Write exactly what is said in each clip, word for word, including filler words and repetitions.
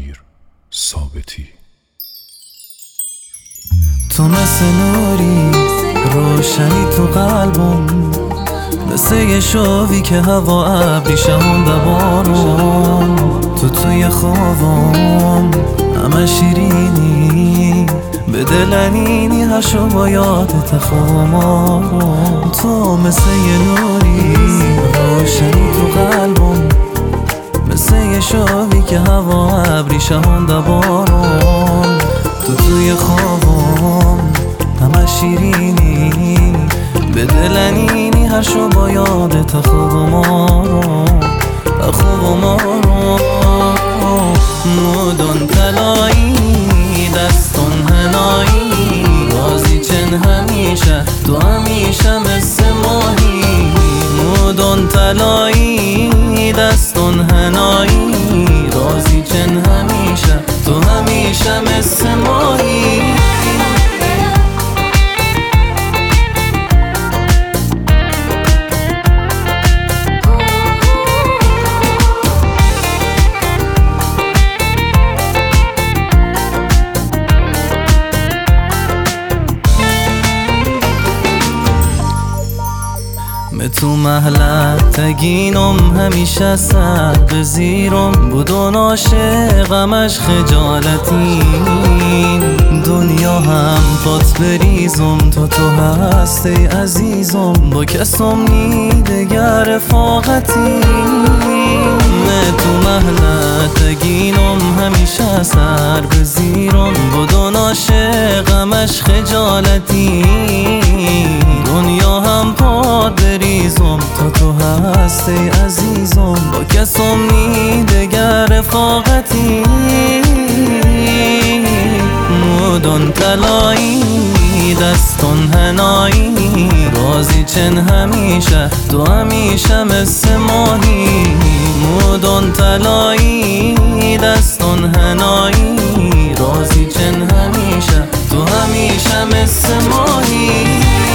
امیر ثابتی. تو مثل نوری روشنی تو قلبم، مثل یه شاوی که هوا ابری شمونده بارم. تو توی خوابم همه شیرینی، به دلنینی هر شو با یادت خوابم. تو مثل یه نوری روشنی تو قلبم، مثل یه شاوی که هوا ابری شمونده بارم. تو توی خوابم همه شیرینی، به دلنینی هر شو با یادت خوب ما رو خوب ما رو. مودون تلایی دستون هنایی، بازی چن همیشه تو همیشه مثل ماهی. مودون تلایی دستون هنایی، بازی چن همیشه تو همیشه مثل ماهی. تو محلت تگینم همیشه سر به زیرم، بودون عاشقمش خجالتین. دنیا هم پات بریزم تا تو هستی عزیزم، با کسم نی دگر رفاقتی. تو محلت تگینم همیشه سر به زیرم، بودون عاشقمش خجالتین. دنیا هم پات بریزم تا تو هستی عزیزم، با کسم نی دگر رفاقتی. مودون تلایی دستون هنایی، بازی چن همیشه تو همیشه مثل ماهی. مودون تلایی دستون هنایی، رازی چن همیشه تو همیشه مثل ماهی.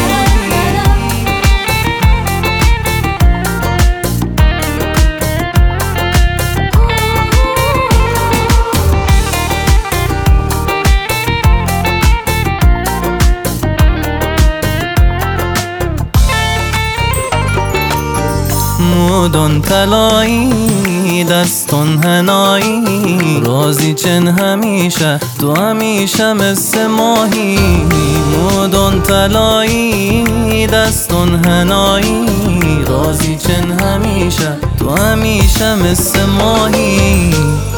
مودون تلایی دستون هنایی، رازی چن همیشه تو همیشه مثل ماهی. مودون تلایی دستون هنایی، رازی چن همیشه تو همیشه مثل ماهی.